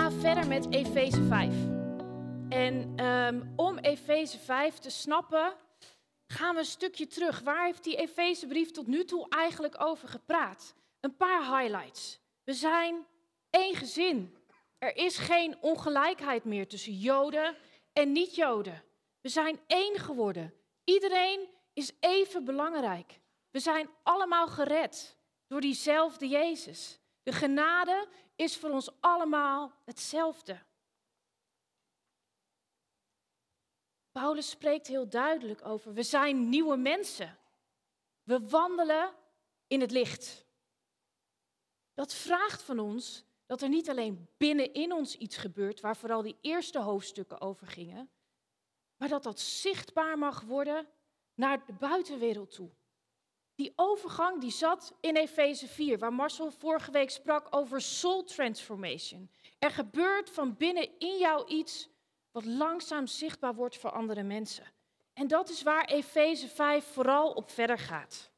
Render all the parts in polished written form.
gaan verder met Efeze 5. En om Efeze 5 te snappen, gaan we een stukje terug. Waar heeft die Efezebrief tot nu toe eigenlijk over gepraat? Een paar highlights. We zijn één gezin. Er is geen ongelijkheid meer tussen Joden en niet-Joden. We zijn één geworden. Iedereen is even belangrijk. We zijn allemaal gered door diezelfde Jezus. De genade is voor ons allemaal hetzelfde. Paulus spreekt heel duidelijk over, we zijn nieuwe mensen. We wandelen in het licht. Dat vraagt van ons dat er niet alleen binnenin ons iets gebeurt, waar vooral die eerste hoofdstukken over gingen, maar dat dat zichtbaar mag worden naar de buitenwereld toe. Die overgang die zat in Efeze 4, waar Marcel vorige week sprak over soul transformation. Er gebeurt van binnen in jou iets wat langzaam zichtbaar wordt voor andere mensen. En dat is waar Efeze 5 vooral op verder gaat.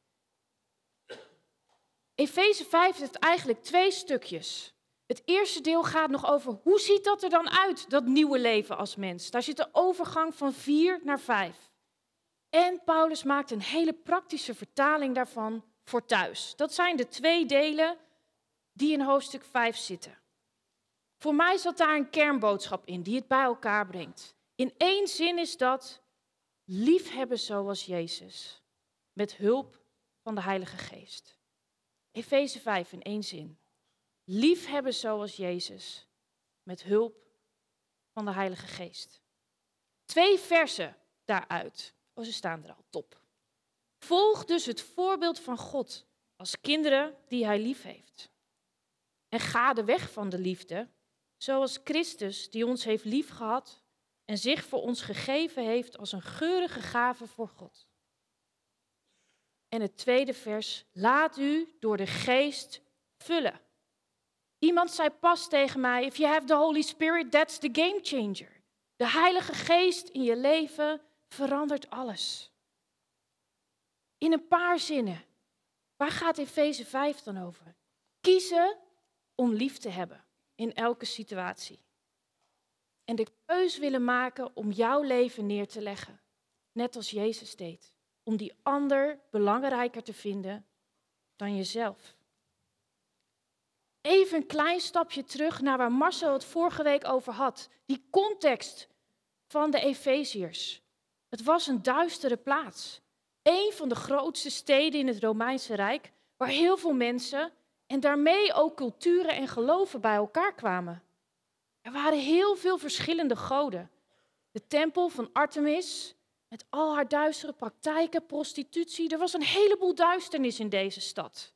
Efeze 5 heeft eigenlijk 2 stukjes. Het eerste deel gaat nog over hoe ziet dat er dan uit, dat nieuwe leven als mens. Daar zit de overgang van 4 naar 5. En Paulus maakt een hele praktische vertaling daarvan voor thuis. Dat zijn de 2 delen die in hoofdstuk 5 zitten. Voor mij zat daar een kernboodschap in die het bij elkaar brengt. In 1 zin is dat liefhebben zoals Jezus, met hulp van de Heilige Geest. Efeze 5 in 1 zin. Liefhebben zoals Jezus, met hulp van de Heilige Geest. 2 versen daaruit. Oh, ze staan er al, top. Volg dus het voorbeeld van God als kinderen die hij lief heeft. En ga de weg van de liefde, zoals Christus die ons heeft liefgehad en zich voor ons gegeven heeft als een geurige gave voor God. En het tweede vers, laat u door de Geest vullen. Iemand zei pas tegen mij, if you have the Holy Spirit, that's the game changer. De Heilige Geest in je leven verandert alles. In een paar zinnen. Waar gaat Efeze 5 dan over? Kiezen om lief te hebben in elke situatie. En de keus willen maken om jouw leven neer te leggen. Net als Jezus deed. Om die ander belangrijker te vinden dan jezelf. Even een klein stapje terug naar waar Marcel het vorige week over had. Die context van de Efeziërs. Het was een duistere plaats. Eén van de grootste steden in het Romeinse Rijk, waar heel veel mensen en daarmee ook culturen en geloven bij elkaar kwamen. Er waren heel veel verschillende goden. De tempel van Artemis, met al haar duistere praktijken, prostitutie. Er was een heleboel duisternis in deze stad.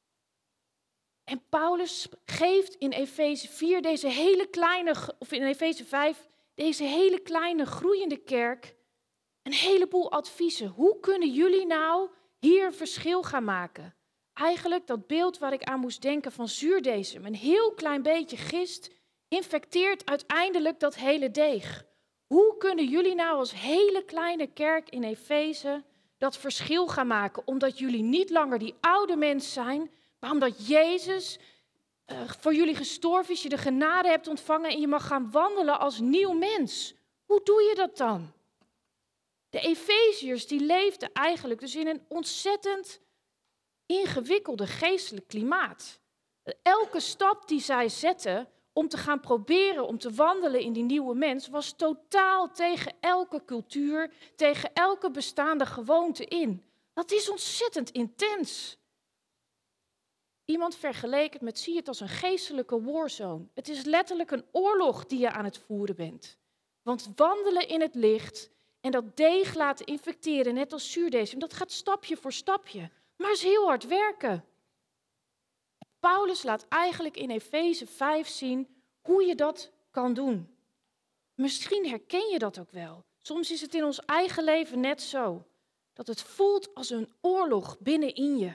En Paulus geeft in Efeze 4 deze hele kleine, of in Efeze 5, deze hele kleine groeiende kerk een heleboel adviezen. Hoe kunnen jullie nou hier een verschil gaan maken? Eigenlijk dat beeld waar ik aan moest denken van zuurdesem. Een heel klein beetje gist infecteert uiteindelijk dat hele deeg. Hoe kunnen jullie nou als hele kleine kerk in Efeze dat verschil gaan maken? Omdat jullie niet langer die oude mens zijn, maar omdat Jezus voor jullie gestorven is, je de genade hebt ontvangen en je mag gaan wandelen als nieuw mens. Hoe doe je dat dan? De Efeziërs die leefden eigenlijk dus in een ontzettend ingewikkelde geestelijk klimaat. Elke stap die zij zetten om te gaan proberen om te wandelen in die nieuwe mens was totaal tegen elke cultuur, tegen elke bestaande gewoonte in. Dat is ontzettend intens. Iemand vergeleek het met, zie het als een geestelijke warzone. Het is letterlijk een oorlog die je aan het voeren bent. Want wandelen in het licht en dat deeg laten infecteren, net als zuurdesem, dat gaat stapje voor stapje. Maar is heel hard werken. Paulus laat eigenlijk in Efeze 5 zien hoe je dat kan doen. Misschien herken je dat ook wel. Soms is het in ons eigen leven net zo. Dat het voelt als een oorlog binnenin je.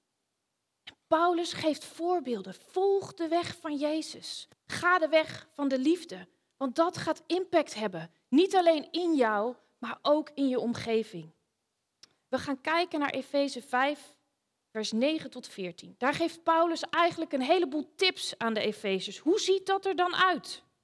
Paulus geeft voorbeelden. Volg de weg van Jezus. Ga de weg van de liefde. Want dat gaat impact hebben. Niet alleen in jou, maar ook in je omgeving. We gaan kijken naar Efeze 5, vers 9 tot 14. Daar geeft Paulus eigenlijk een heleboel tips aan de Efeziërs. Hoe ziet dat er dan uit?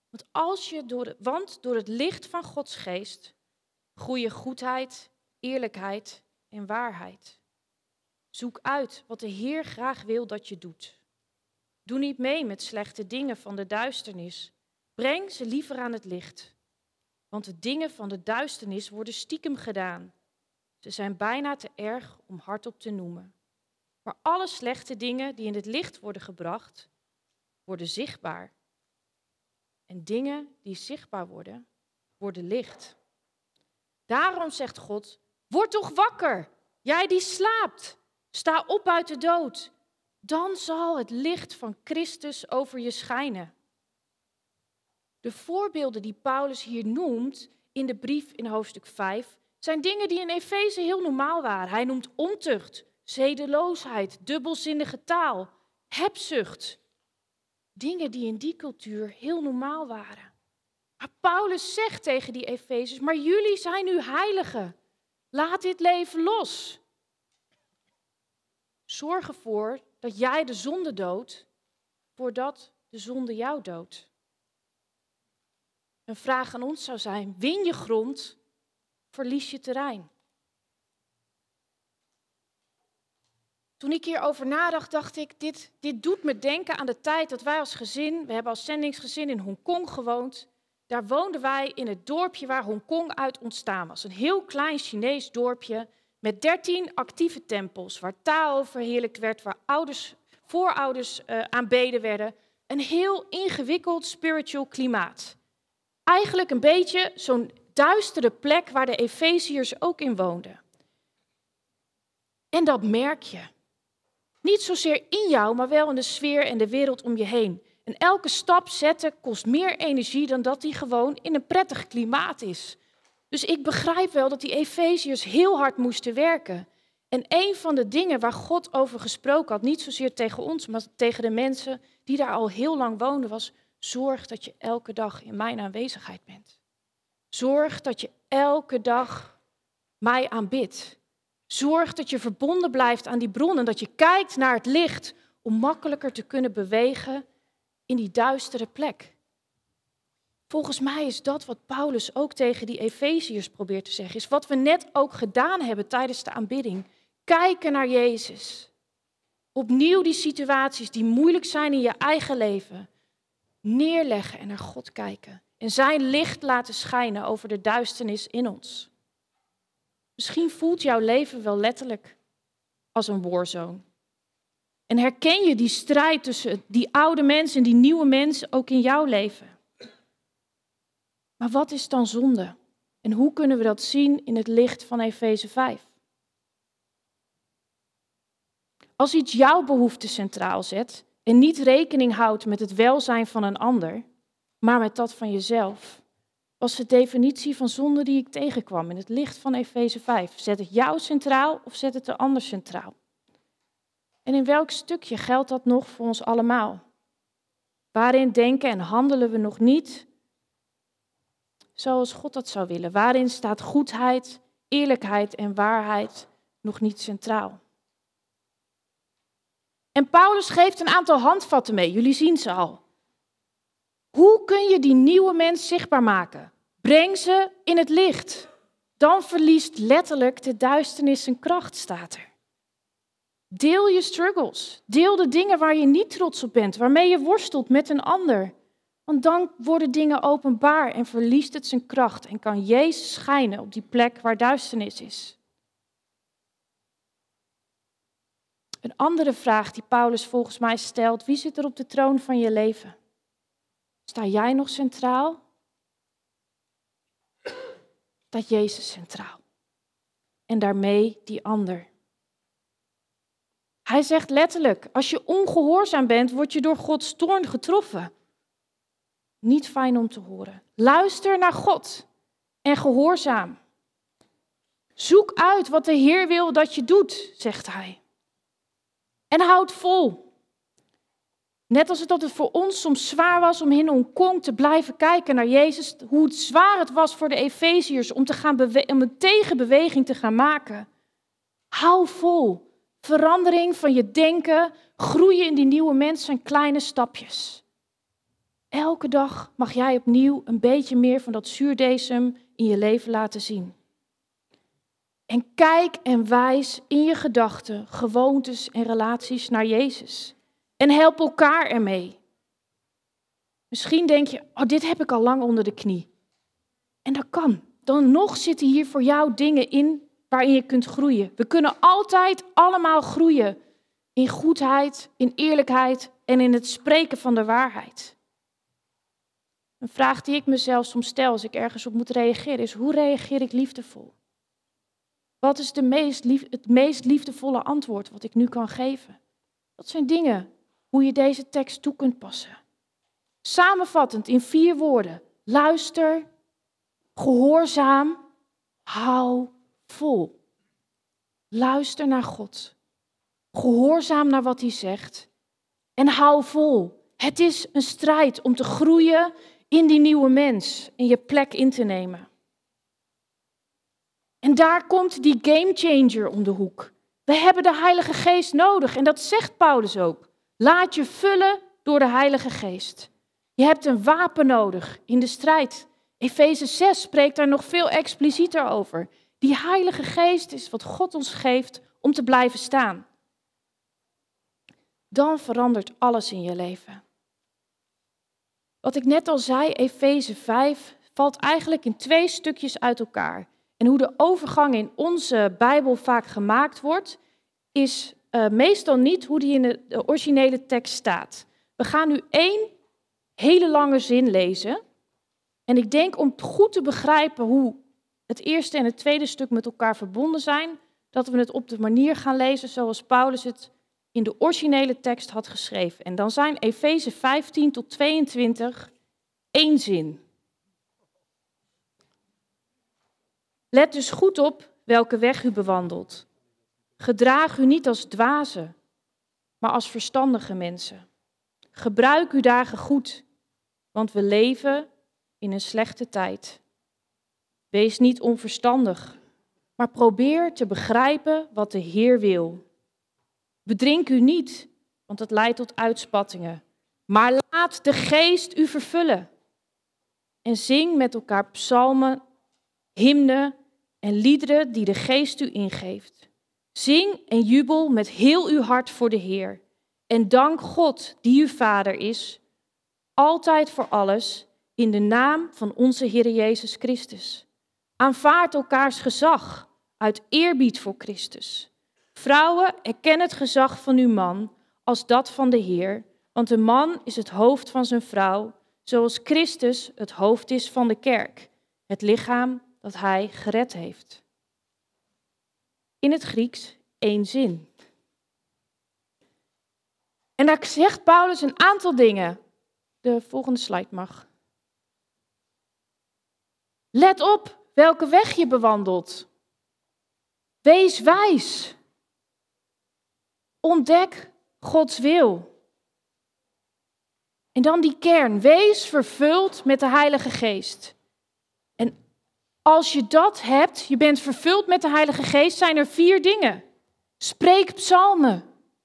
Want door het licht van Gods geest groeien goedheid, eerlijkheid en waarheid. Zoek uit wat de Heer graag wil dat je doet. Doe niet mee met slechte dingen van de duisternis. Breng ze liever aan het licht. Want de dingen van de duisternis worden stiekem gedaan. Ze zijn bijna te erg om hardop te noemen. Maar alle slechte dingen die in het licht worden gebracht, worden zichtbaar. En dingen die zichtbaar worden, worden licht. Daarom zegt God, word toch wakker, jij die slaapt. Sta op uit de dood. Dan zal het licht van Christus over je schijnen. De voorbeelden die Paulus hier noemt in de brief in hoofdstuk 5... zijn dingen die in Efeze heel normaal waren. Hij noemt ontucht, zedeloosheid, dubbelzinnige taal, hebzucht. Dingen die in die cultuur heel normaal waren. Maar Paulus zegt tegen die Efezers, maar jullie zijn nu heiligen. Laat dit leven los. Zorg ervoor dat jij de zonde doodt, voordat de zonde jou doodt. Een vraag aan ons zou zijn, win je grond, verlies je terrein. Toen ik hierover nadacht, dacht ik, dit doet me denken aan de tijd dat wij als gezin, we hebben als zendingsgezin in Hongkong gewoond. Daar woonden wij in het dorpje waar Hongkong uit ontstaan was. Een heel klein Chinees dorpje met 13 actieve tempels, waar taal verheerlijkt werd, waar voorouders aanbeden werden. Een heel ingewikkeld spiritual klimaat. Eigenlijk een beetje zo'n duistere plek waar de Efeziërs ook in woonden. En dat merk je. Niet zozeer in jou, maar wel in de sfeer en de wereld om je heen. En elke stap zetten kost meer energie dan dat die gewoon in een prettig klimaat is. Dus ik begrijp wel dat die Efeziërs heel hard moesten werken. En een van de dingen waar God over gesproken had, niet zozeer tegen ons, maar tegen de mensen die daar al heel lang woonden, was: zorg dat je elke dag in mijn aanwezigheid bent. Zorg dat je elke dag mij aanbidt. Zorg dat je verbonden blijft aan die bron en dat je kijkt naar het licht om makkelijker te kunnen bewegen in die duistere plek. Volgens mij is dat wat Paulus ook tegen die Efeziërs probeert te zeggen. Is wat we net ook gedaan hebben tijdens de aanbidding. Kijken naar Jezus. Opnieuw die situaties die moeilijk zijn in je eigen leven neerleggen en naar God kijken. En zijn licht laten schijnen over de duisternis in ons. Misschien voelt jouw leven wel letterlijk als een warzone. En herken je die strijd tussen die oude mens en die nieuwe mens ook in jouw leven. Maar wat is dan zonde? En hoe kunnen we dat zien in het licht van Efeze 5? Als iets jouw behoeften centraal zet en niet rekening houdt met het welzijn van een ander, maar met dat van jezelf, was de definitie van zonde die ik tegenkwam in het licht van Efeze 5. Zet het jou centraal of zet het de ander centraal? En in welk stukje geldt dat nog voor ons allemaal? Waarin denken en handelen we nog niet zoals God dat zou willen? Waarin staat goedheid, eerlijkheid en waarheid nog niet centraal? En Paulus geeft een aantal handvatten mee, jullie zien ze al. Hoe kun je die nieuwe mens zichtbaar maken? Breng ze in het licht. Dan verliest letterlijk de duisternis zijn kracht, staat er. Deel je struggles. Deel de dingen waar je niet trots op bent, waarmee je worstelt met een ander. Want dan worden dingen openbaar en verliest het zijn kracht en kan Jezus schijnen op die plek waar duisternis is. Een andere vraag die Paulus volgens mij stelt: wie zit er op de troon van je leven? Sta jij nog centraal? Staat Jezus centraal? En daarmee die ander. Hij zegt letterlijk, als je ongehoorzaam bent, word je door Gods toorn getroffen. Niet fijn om te horen. Luister naar God en gehoorzaam. Zoek uit wat de Heer wil dat je doet, zegt hij. En houd vol. Net als het voor ons soms zwaar was om in Hongkong te blijven kijken naar Jezus, hoe het zwaar het was voor de Efeziërs om een tegenbeweging te gaan maken. Hou vol. Verandering van je denken, groeien in die nieuwe mens zijn kleine stapjes. Elke dag mag jij opnieuw een beetje meer van dat zuurdesem in je leven laten zien. En kijk en wijs in je gedachten, gewoontes en relaties naar Jezus. En help elkaar ermee. Misschien denk je, dit heb ik al lang onder de knie. En dat kan. Dan nog zitten hier voor jou dingen in waarin je kunt groeien. We kunnen altijd allemaal groeien. In goedheid, in eerlijkheid en in het spreken van de waarheid. Een vraag die ik mezelf soms stel als ik ergens op moet reageren is, hoe reageer ik liefdevol? Wat is het meest liefdevolle antwoord wat ik nu kan geven? Dat zijn dingen hoe je deze tekst toe kunt passen. Samenvattend in 4 woorden. Luister, gehoorzaam, hou vol. Luister naar God. Gehoorzaam naar wat hij zegt. En hou vol. Het is een strijd om te groeien in die nieuwe mens. En je plek in te nemen. En daar komt die gamechanger om de hoek. We hebben de Heilige Geest nodig. En dat zegt Paulus ook. Laat je vullen door de Heilige Geest. Je hebt een wapen nodig in de strijd. Efeze 6 spreekt daar nog veel explicieter over. Die Heilige Geest is wat God ons geeft om te blijven staan. Dan verandert alles in je leven. Wat ik net al zei, Efeze 5, valt eigenlijk in 2 stukjes uit elkaar. En hoe de overgang in onze Bijbel vaak gemaakt wordt, is meestal niet hoe die in de originele tekst staat. We gaan nu 1 hele lange zin lezen. En ik denk om goed te begrijpen hoe het eerste en het tweede stuk met elkaar verbonden zijn, dat we het op de manier gaan lezen zoals Paulus het in de originele tekst had geschreven. En dan zijn Efeze 15 tot 22 één zin. Let dus goed op welke weg u bewandelt. Gedraag u niet als dwazen, maar als verstandige mensen. Gebruik uw dagen goed, want we leven in een slechte tijd. Wees niet onverstandig, maar probeer te begrijpen wat de Heer wil. Bedrink u niet, want het leidt tot uitspattingen. Maar laat de Geest u vervullen. En zing met elkaar psalmen, hymnen en liederen die de Geest u ingeeft. Zing en jubel met heel uw hart voor de Heer. En dank God, die uw Vader is, altijd voor alles, in de naam van onze Heer Jezus Christus. Aanvaard elkaars gezag uit eerbied voor Christus. Vrouwen, erken het gezag van uw man als dat van de Heer, want de man is het hoofd van zijn vrouw, zoals Christus het hoofd is van de kerk, het lichaam dat hij gered heeft. In het Grieks 1 zin. En daar zegt Paulus een aantal dingen. De volgende slide mag. Let op welke weg je bewandelt. Wees wijs. Ontdek Gods wil. En dan die kern. Wees vervuld met de Heilige Geest. En als je dat hebt, je bent vervuld met de Heilige Geest, zijn er 4 dingen. Spreek psalmen.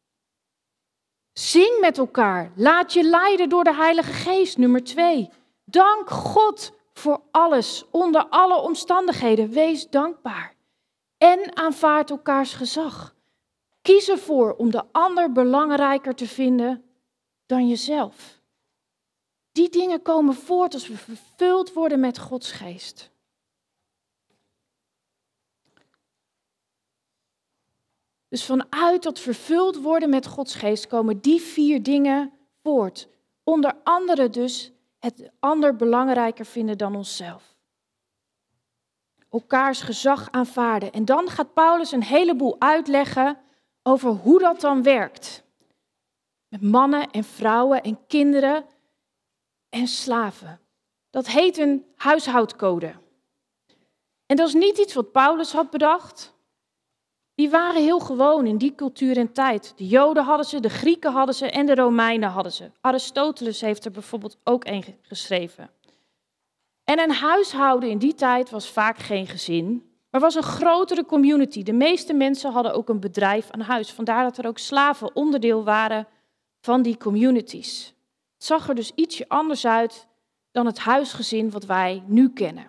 Zing met elkaar. Laat je leiden door de Heilige Geest. Nummer 2. Dank God voor alles, onder alle omstandigheden. Wees dankbaar. En aanvaard elkaars gezag. Kies ervoor om de ander belangrijker te vinden dan jezelf. Die dingen komen voort als we vervuld worden met Gods Geest. Dus vanuit dat vervuld worden met Gods Geest komen die 4 dingen voort. Onder andere dus het ander belangrijker vinden dan onszelf. Elkaars gezag aanvaarden. En dan gaat Paulus een heleboel uitleggen over hoe dat dan werkt. Met mannen en vrouwen en kinderen en slaven. Dat heet een huishoudcode. En dat is niet iets wat Paulus had bedacht. Die waren heel gewoon in die cultuur en tijd. De Joden hadden ze, de Grieken hadden ze en de Romeinen hadden ze. Aristoteles heeft er bijvoorbeeld ook een geschreven. En een huishouden in die tijd was vaak geen gezin, maar was een grotere community. De meeste mensen hadden ook een bedrijf aan huis. Vandaar dat er ook slaven onderdeel waren van die communities. Het Het zag er dus ietsje anders uit dan het huisgezin wat wij nu kennen.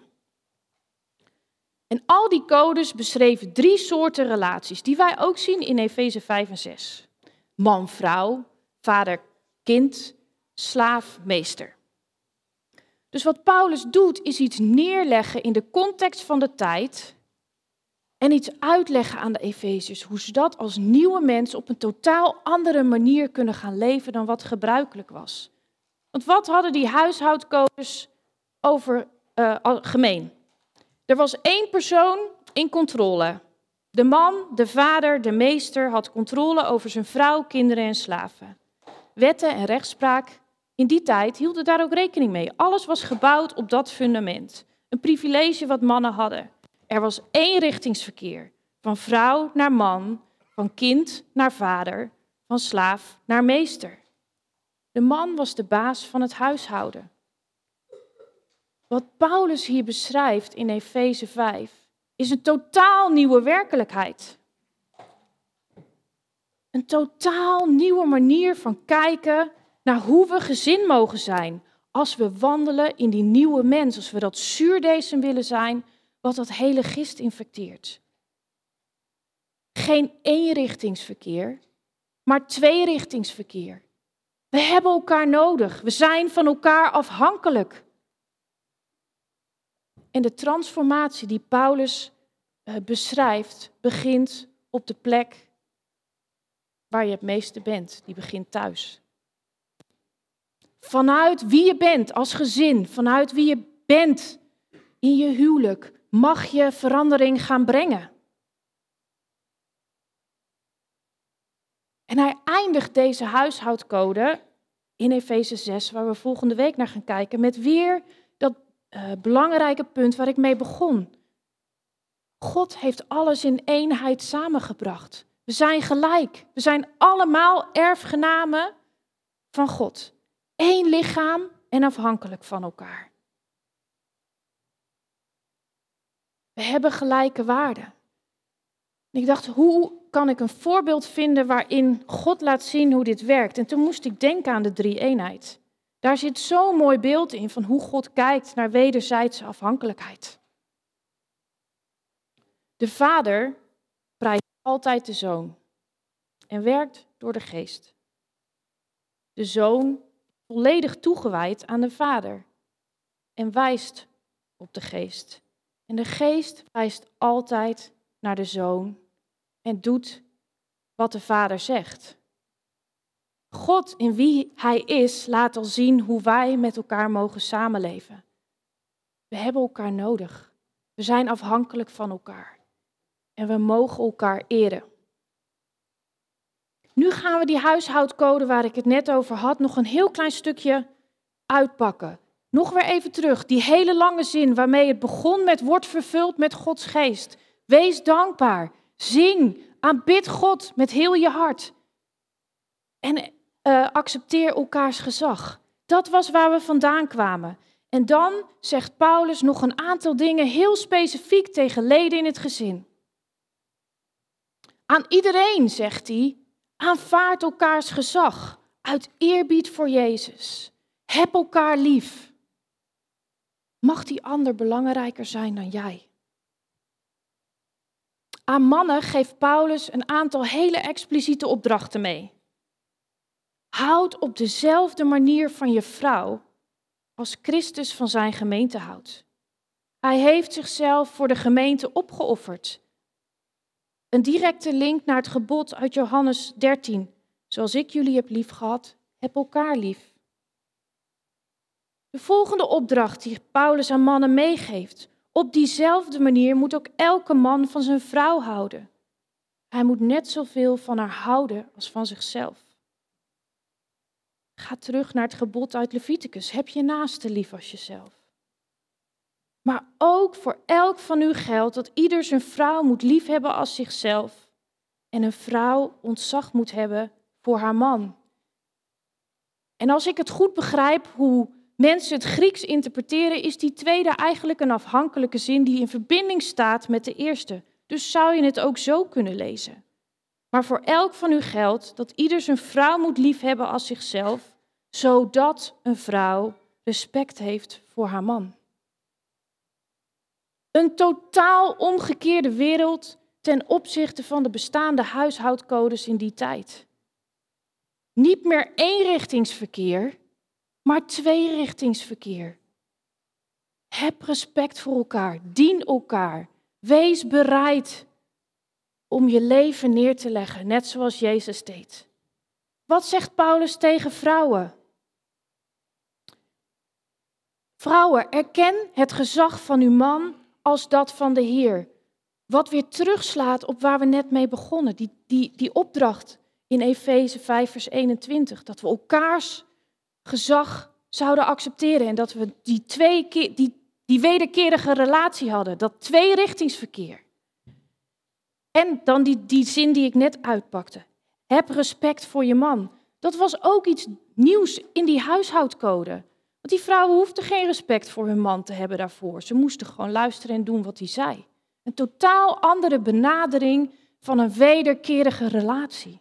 En al die codes beschreven 3 soorten relaties, die wij ook zien in Efeze 5 en 6. Man-vrouw, vader-kind, slaaf-meester. Dus wat Paulus doet, is iets neerleggen in de context van de tijd en iets uitleggen aan de Efeziërs, hoe ze dat als nieuwe mens op een totaal andere manier kunnen gaan leven dan wat gebruikelijk was. Want wat hadden die huishoudcodes over gemeen? Er was 1 persoon in controle. De man, de vader, de meester had controle over zijn vrouw, kinderen en slaven. Wetten en rechtspraak in die tijd hielden daar ook rekening mee. Alles was gebouwd op dat fundament. Een privilege wat mannen hadden. Er was eenrichtingsverkeer. Van vrouw naar man, van kind naar vader, van slaaf naar meester. De man was de baas van het huishouden. Wat Paulus hier beschrijft in Efeze 5 is een totaal nieuwe werkelijkheid. Een totaal nieuwe manier van kijken naar hoe we gezin mogen zijn. Als we wandelen in die nieuwe mens, als we dat zuurdeesem willen zijn, wat dat hele gist infecteert. Geen eenrichtingsverkeer, maar 2-richtingsverkeer. We hebben elkaar nodig. We zijn van elkaar afhankelijk. En de transformatie die Paulus beschrijft, begint op de plek waar je het meeste bent. Die begint thuis. Vanuit wie je bent als gezin, vanuit wie je bent in je huwelijk, mag je verandering gaan brengen. En hij eindigt deze huishoudcode in Efeze 6, waar we volgende week naar gaan kijken, met weer dat belangrijke punt waar ik mee begon. God heeft alles in eenheid samengebracht. We zijn gelijk. We zijn allemaal erfgenamen van God. 1 lichaam en afhankelijk van elkaar. We hebben gelijke waarden. En ik dacht, hoe kan ik een voorbeeld vinden waarin God laat zien hoe dit werkt? En toen moest ik denken aan de 3-eenheid. Daar zit zo'n mooi beeld in van hoe God kijkt naar wederzijdse afhankelijkheid. De vader prijst altijd de zoon en werkt door de geest. De zoon volledig toegewijd aan de vader en wijst op de geest. En de geest wijst altijd naar de zoon en doet wat de vader zegt. God in wie hij is laat al zien hoe wij met elkaar mogen samenleven. We hebben elkaar nodig. We zijn afhankelijk van elkaar. En we mogen elkaar eren. Nu gaan we die huishoudcode waar ik het net over had nog een heel klein stukje uitpakken. Nog weer even terug, die hele lange zin waarmee het begon met word vervuld met Gods geest. Wees dankbaar, zing, aanbid God met heel je hart. En accepteer elkaars gezag. Dat was waar we vandaan kwamen. En dan zegt Paulus nog een aantal dingen heel specifiek tegen leden in het gezin. Aan iedereen, zegt hij, aanvaard elkaars gezag uit eerbied voor Jezus. Heb elkaar lief. Mag die ander belangrijker zijn dan jij? Aan mannen geeft Paulus een aantal hele expliciete opdrachten mee. Houd op dezelfde manier van je vrouw als Christus van zijn gemeente houdt. Hij heeft zichzelf voor de gemeente opgeofferd. Een directe link naar het gebod uit Johannes 13. Zoals ik jullie heb liefgehad, heb elkaar lief. De volgende opdracht die Paulus aan mannen meegeeft. Op diezelfde manier moet ook elke man van zijn vrouw houden. Hij moet net zoveel van haar houden als van zichzelf. Ga terug naar het gebod uit Leviticus. Heb je naaste lief als jezelf. Maar ook voor elk van u geldt dat ieder zijn vrouw moet liefhebben als zichzelf. En een vrouw ontzag moet hebben voor haar man. En als ik het goed begrijp hoe mensen het Grieks interpreteren, is die tweede eigenlijk een afhankelijke zin die in verbinding staat met de eerste. Dus zou je het ook zo kunnen lezen. Maar voor elk van u geldt dat ieder zijn vrouw moet liefhebben als zichzelf. zodat een vrouw respect heeft voor haar man. Een totaal omgekeerde wereld ten opzichte van de bestaande huishoudcodes in die tijd. Niet meer eenrichtingsverkeer, maar tweerichtingsverkeer. Heb respect voor elkaar, dien elkaar. Wees bereid om je leven neer te leggen, net zoals Jezus deed. Wat zegt Paulus tegen vrouwen? Vrouwen, erken het gezag van uw man als dat van de Heer. Wat weer terugslaat op waar we net mee begonnen. Die opdracht in Efeze 5 vers 21. Dat we elkaars gezag zouden accepteren. En dat we die wederkerige relatie hadden. Dat tweerichtingsverkeer. En dan die zin die ik net uitpakte. Heb respect voor je man. Dat was ook iets nieuws in die huishoudcode. Want die vrouwen hoefden geen respect voor hun man te hebben daarvoor. Ze moesten gewoon luisteren en doen wat hij zei. Een totaal andere benadering van een wederkerige relatie.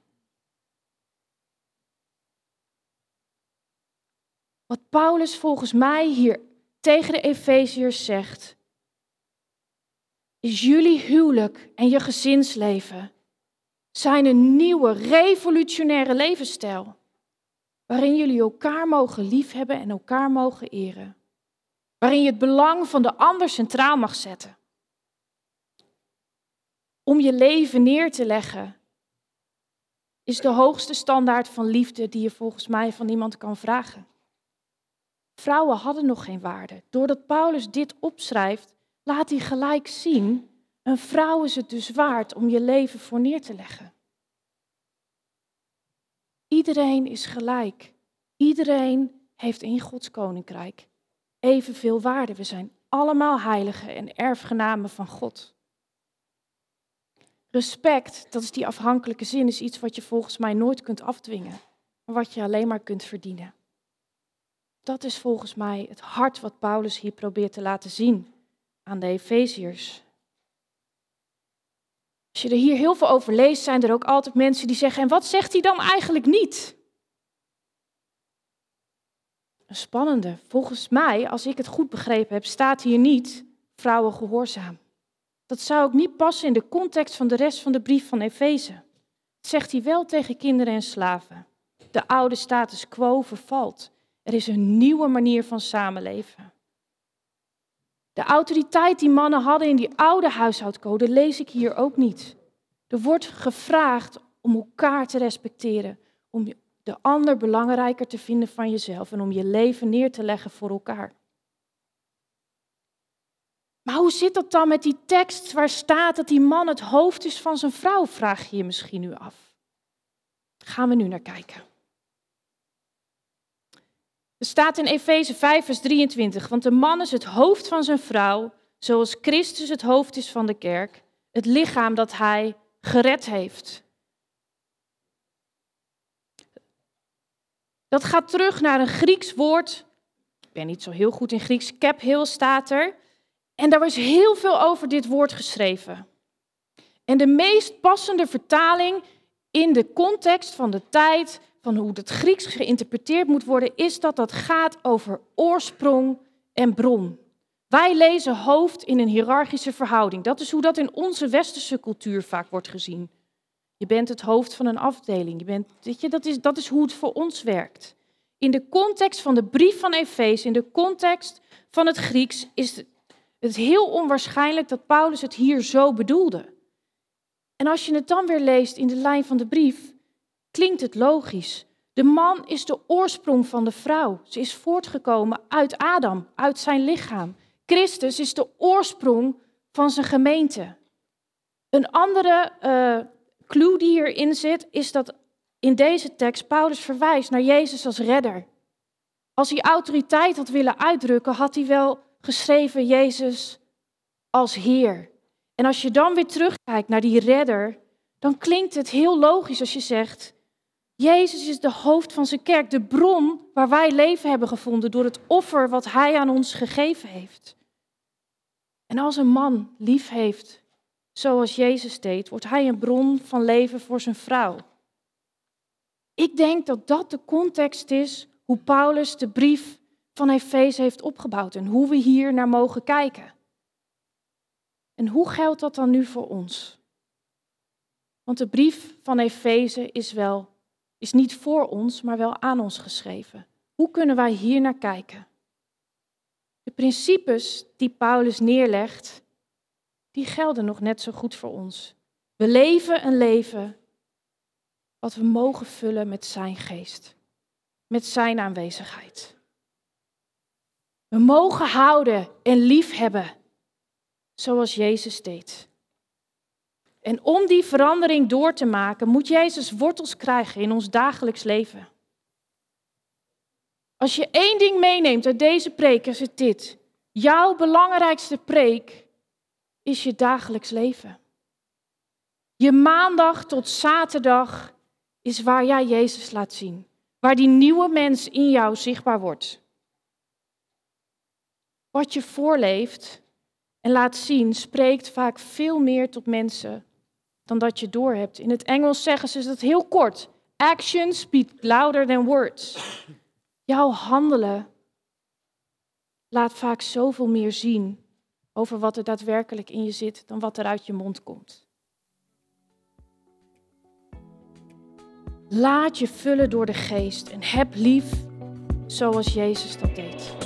Wat Paulus volgens mij hier tegen de Efeziërs zegt, is jullie huwelijk en je gezinsleven zijn een nieuwe, revolutionaire levensstijl. Waarin jullie elkaar mogen liefhebben en elkaar mogen eren. Waarin je het belang van de ander centraal mag zetten. Om je leven neer te leggen is de hoogste standaard van liefde die je volgens mij van iemand kan vragen. Vrouwen hadden nog geen waarde. Doordat Paulus dit opschrijft, laat hij gelijk zien, een vrouw is het dus waard om je leven voor neer te leggen. Iedereen is gelijk. Iedereen heeft in Gods koninkrijk evenveel waarde. We zijn allemaal heiligen en erfgenamen van God. Respect, dat is die afhankelijke zin, is iets wat je volgens mij nooit kunt afdwingen, maar wat je alleen maar kunt verdienen. Dat is volgens mij het hart wat Paulus hier probeert te laten zien aan de Efeziërs. Als je er hier heel veel over leest, zijn er ook altijd mensen die zeggen, en wat zegt hij dan eigenlijk niet? Een spannende. Volgens mij, als ik het goed begrepen heb, staat hier niet vrouwen gehoorzaam. Dat zou ook niet passen in de context van de rest van de brief van Efeze. Dat zegt hij wel tegen kinderen en slaven. De oude status quo vervalt. Er is een nieuwe manier van samenleven. De autoriteit die mannen hadden in die oude huishoudcode lees ik hier ook niet. Er wordt gevraagd om elkaar te respecteren, om de ander belangrijker te vinden van jezelf en om je leven neer te leggen voor elkaar. Maar hoe zit dat dan met die tekst waar staat dat die man het hoofd is van zijn vrouw, vraag je je misschien nu af. Gaan we nu naar kijken. Er staat in Efeze 5 vers 23, want de man is het hoofd van zijn vrouw, zoals Christus het hoofd is van de kerk, het lichaam dat hij gered heeft. Dat gaat terug naar een Grieks woord, ik ben niet zo heel goed in Grieks, kephil staat er, en daar is heel veel over dit woord geschreven. En de meest passende vertaling in de context van de tijd, van hoe het Grieks geïnterpreteerd moet worden, is dat dat gaat over oorsprong en bron. Wij lezen hoofd in een hiërarchische verhouding. Dat is hoe dat in onze westerse cultuur vaak wordt gezien. Je bent het hoofd van een afdeling. Dat is hoe het voor ons werkt. In de context van de brief van Efeze, in de context van het Grieks, is het heel onwaarschijnlijk dat Paulus het hier zo bedoelde. En als je het dan weer leest in de lijn van de brief, klinkt het logisch. De man is de oorsprong van de vrouw. Ze is voortgekomen uit Adam, uit zijn lichaam. Christus is de oorsprong van zijn gemeente. Een andere clue die hierin zit, is dat in deze tekst Paulus verwijst naar Jezus als redder. Als hij autoriteit had willen uitdrukken, had hij wel geschreven Jezus als Heer. En als je dan weer terugkijkt naar die redder, dan klinkt het heel logisch als je zegt, Jezus is de hoofd van zijn kerk, de bron waar wij leven hebben gevonden door het offer wat hij aan ons gegeven heeft. En als een man lief heeft, zoals Jezus deed, wordt hij een bron van leven voor zijn vrouw. Ik denk dat dat de context is hoe Paulus de brief van Efeze heeft opgebouwd en hoe we hier naar mogen kijken. En hoe geldt dat dan nu voor ons? Want de brief van Efeze is niet voor ons, maar wel aan ons geschreven. Hoe kunnen wij hier naar kijken? De principes die Paulus neerlegt, die gelden nog net zo goed voor ons. We leven een leven wat we mogen vullen met zijn geest, met zijn aanwezigheid. We mogen houden en liefhebben, zoals Jezus deed. En om die verandering door te maken, moet Jezus wortels krijgen in ons dagelijks leven. Als je één ding meeneemt uit deze preek, is het dit. Jouw belangrijkste preek is je dagelijks leven. Je maandag tot zaterdag is waar jij Jezus laat zien. Waar die nieuwe mens in jou zichtbaar wordt. Wat je voorleeft en laat zien, spreekt vaak veel meer tot mensen dan dat je doorhebt. In het Engels zeggen ze dat heel kort. Actions speak louder than words. Jouw handelen laat vaak zoveel meer zien over wat er daadwerkelijk in je zit dan wat er uit je mond komt. Laat je vullen door de geest en heb lief zoals Jezus dat deed.